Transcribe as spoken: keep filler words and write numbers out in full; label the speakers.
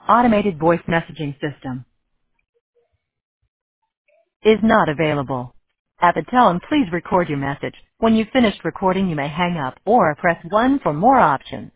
Speaker 1: Automated voice messaging system is not available. At the tone, please record your message. When you've finished recording, you may hang up or press one for more options.